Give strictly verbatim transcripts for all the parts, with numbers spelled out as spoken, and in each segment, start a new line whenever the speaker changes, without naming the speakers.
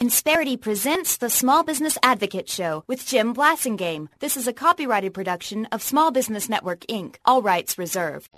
Insperity presents the Small Business Advocate Show with Jim Blasingame. This is a copyrighted production of Small Business Network, Incorporated. All rights reserved.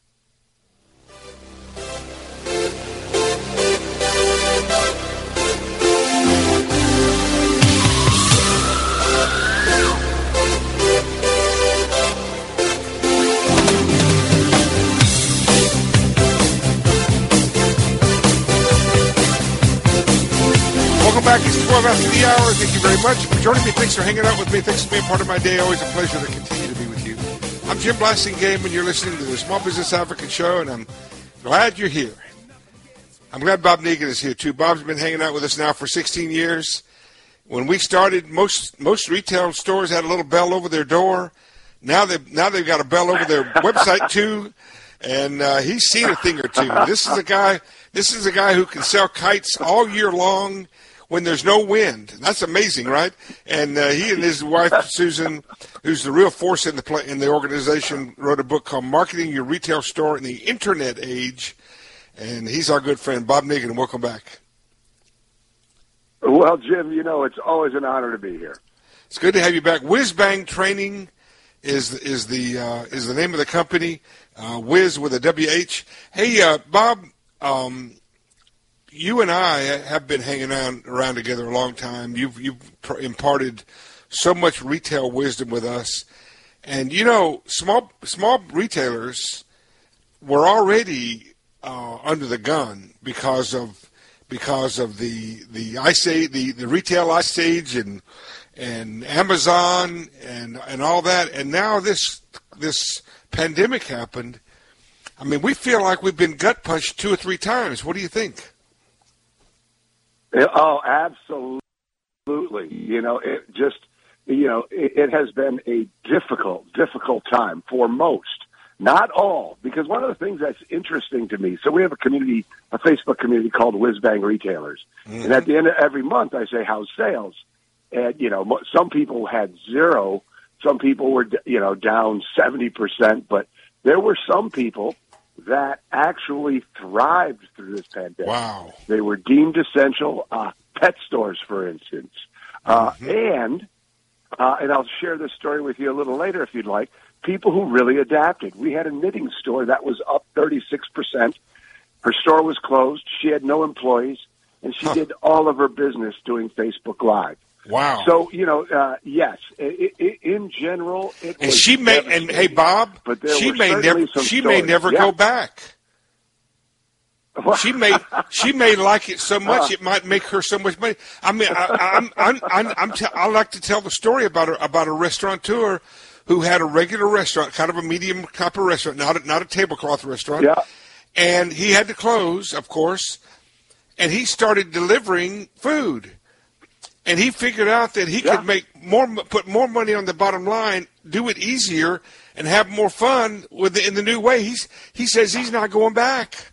Welcome back. It's twelve after the hour. Thank you very much for joining me. Thanks for hanging out with me. Thanks for being part of my day. Always a pleasure to continue to be with you. I'm Jim Blasingame, and you're listening to the Small Business Advocate Show, and I'm glad you're here. I'm glad Bob Negan is here, too. Bob's been hanging out with us now for sixteen years. When we started, most most retail stores had a little bell over their door. Now they've, now they've got a bell over their website, too, and uh, he's seen a thing or two. This is a guy. This is a guy who can sell kites all year long when there's no wind. That's amazing, right? And uh, he and his wife, Susan, who's the real force in the play, in the organization, wrote a book called Marketing Your Retail Store in the Internet Age. And he's our good friend, Bob Negan. Welcome back.
Well, Jim, you know, it's always an honor to be here.
It's good to have you back. Whiz Bang Training is is the uh, is the name of the company. Uh, Whiz with a W H. Hey, uh, Bob. Um, You and I have been hanging out around together a long time. You've you've imparted so much retail wisdom with us, and you know, small small retailers were already uh, under the gun because of because of the the ice age, the, the retail ice age, and and Amazon and and all that. And now this this pandemic happened. I mean, we feel like we've been gut punched two or three times. What do you think?
Oh, absolutely. You know, it just, you know, it, it has been a difficult, difficult time for most, not all, because one of the things that's interesting to me, so we have a community, a Facebook community called Whiz Bang Retailers. Mm-hmm. And at the end of every month, I say, how's sales? And, you know, some people had zero. Some people were, you know, down seventy percent, but there were some people that actually thrived through this pandemic.
Wow.
They were deemed essential, uh, pet stores, for instance. Uh, mm-hmm. And, uh, and I'll share this story with you a little later if you'd like, people who really adapted. We had a knitting store that was up thirty-six percent. Her store was closed. She had no employees, and she huh. did all of her business doing Facebook Live.
Wow.
So, you know, uh, yes, it, it, in general, it
and
was
she may, and hey, Bob,
but there
she
were
may never, she may
stories.
never
yeah.
go back. She may, she may like it so much
uh,
it might make her so much money. I mean, I, I'm, I'm, I'm, I'm t- I like to tell the story about a, about a restaurateur who had a regular restaurant, kind of a medium type of restaurant, not a, not a tablecloth restaurant,
yeah.
and he had to close, of course, and he started delivering food. And he figured out that he
yeah.
could make more, put more money on the bottom line, do it easier, and have more fun with the, in the new way. He's he says he's not going back.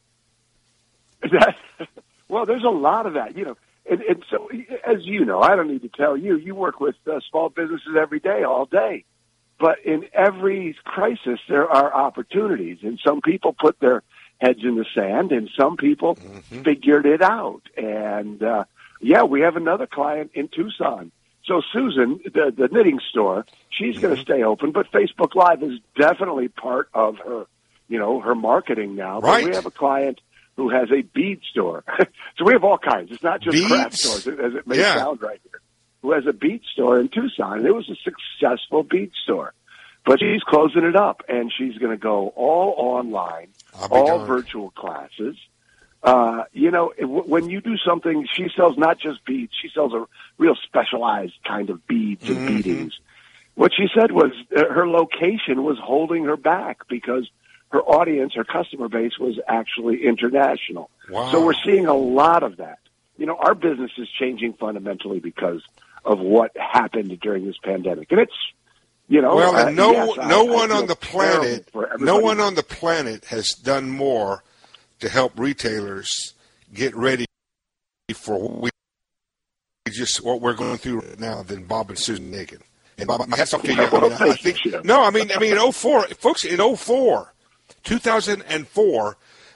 That, well, there's a lot of that, you know. And, and so, as you know, I don't need to tell you. You work with uh, small businesses every day, all day. But in every crisis, there are opportunities, and some people put their heads in the sand, and some people mm-hmm. figured it out, and. Uh, Yeah, we have another client in Tucson. So Susan, the, the knitting store, she's mm-hmm. going to stay open, but Facebook Live is definitely part of her, you know, her marketing now.
Right.
But we have a client who has a bead store. So we have all kinds. It's not just
Beads?
craft stores, as it may
yeah.
sound right here. Who has a bead store in Tucson. And it was a successful bead store. But she's closing it up, and she's going to go all online, all
darned.
virtual classes. Uh, you know, when you do something, she sells not just beads. She sells a real specialized kind of beads and mm-hmm. beadings. What she said was uh, her location was holding her back because her audience, her customer base was actually international.
Wow.
So we're seeing a lot of that. You know, our business is changing fundamentally because of what happened during this pandemic. And it's, you know,
well, and no,
uh, yes,
no
I,
one
I
on the planet, no one on the planet has done more to help retailers get ready for what we just what we're going through right now than Bob and Susan Negan. And Bob, my hats off to you. I, mean, I think no, I mean, I mean, in oh four, folks, in oh four, two thousand four,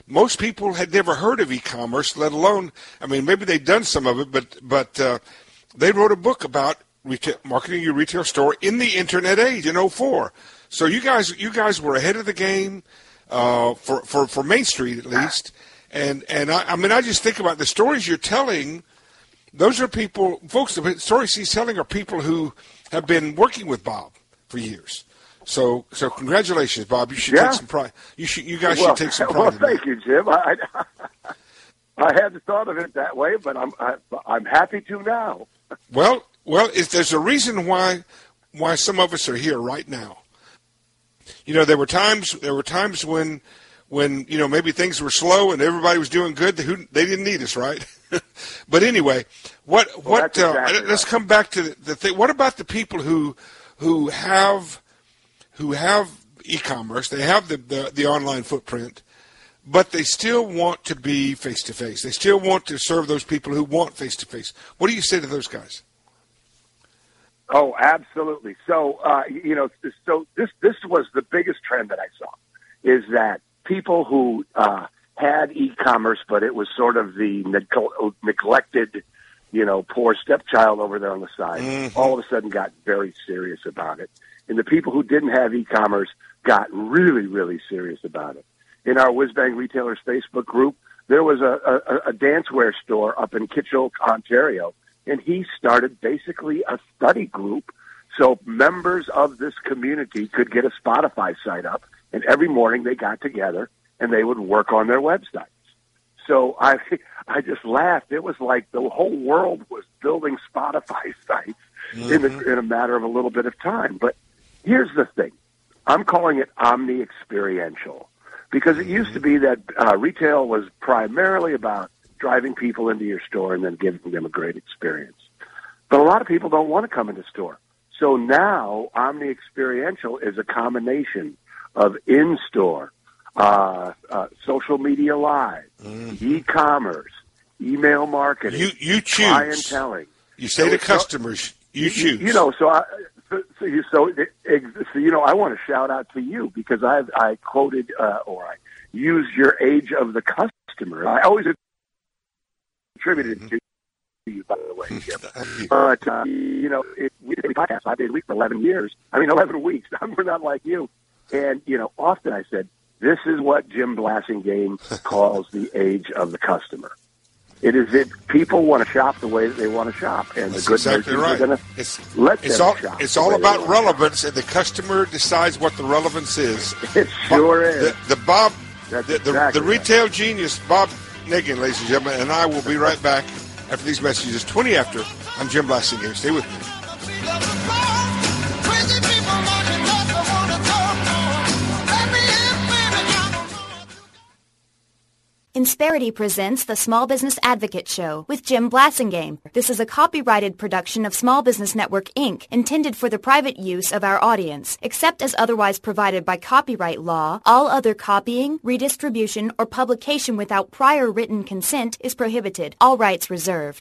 most people had never heard of e-commerce, let alone, I mean, maybe they'd done some of it, but but uh, they wrote a book about retail, marketing your retail store in the internet age in oh four. So you guys you guys were ahead of the game uh, for, for, for Main Street, at least. And, and I, I mean, I just think about the stories you're telling. Those are people, folks, the stories he's telling are people who have been working with Bob for years. So, so congratulations, Bob. You should
yeah.
take some pride. You should, you guys
well,
should take some pride.
Well,
in
thank
that.
you, Jim. I, I, I hadn't thought of it that way, but I'm, I, I'm happy to now.
Well, well, is, there's a reason why, why some of us are here right now. You know, there were times, there were times when, when you know maybe things were slow and everybody was doing good. They, they didn't need us, right? But anyway, what,
well,
what? Uh,
exactly
let's
right.
come back to the, the thing. What about the people who, who have who have e-commerce, they have the, the, the online footprint, but they still want to be face-to-face. They still want to serve those people who want face-to-face. What do you say to those guys?
Oh, absolutely. So, uh, you know, so this this was the biggest trend that I saw, is that people who uh, had e-commerce, but it was sort of the neg- neglected, you know, poor stepchild over there on the side, mm-hmm. all of a sudden got very serious about it. And the people who didn't have e-commerce got really, really serious about it. In our Whiz Bang Retailers Facebook group, there was a, a, a dancewear store up in Kitchell, Ontario, and he started basically a study group so members of this community could get a Spotify site up, and every morning they got together and they would work on their websites. So I I just laughed. It was like the whole world was building Spotify sites mm-hmm. in, a, in a matter of a little bit of time. But here's the thing. I'm calling it omni-experiential because it used to be that uh, retail was primarily about driving people into your store and then giving them a great experience. But a lot of people don't want to come into store. So now omni-experiential is a combination of in-store, uh, uh, social media live, mm-hmm. e-commerce, email marketing,
you, you choose.
clienteling.
You say
so,
to customers, you, you choose.
You know, so I, so, so, you, so, so you know, I want to shout out to you because I I quoted uh, or I used your age of the customer. I always attributed it to you, by the way, Jim. But uh, you know, it, we did a podcast five days a week for eleven years. I mean, eleven weeks. We're not like you. And you know, often I said, this is what Jim Blasingame calls the age of the customer. It is that people want to shop the way that they want to shop, and
That's
the good
exactly
merchants
right.
are going to let
it's
them
all,
shop.
It's
the
all
way
about
they
relevance, and the customer decides what the relevance is.
It sure
Bob,
is.
The, the Bob,
That's
the, the,
exactly
the
right.
retail genius, Bob Nagin, ladies and gentlemen, and I will be right back after these messages. twenty after. I'm Jim Blasingame. Stay with me.
Insperity presents the Small Business Advocate Show with Jim Blasingame. This is a copyrighted production of Small Business Network, Incorporated, intended for the private use of our audience. Except as otherwise provided by copyright law, all other copying, redistribution, or publication without prior written consent is prohibited. All rights reserved.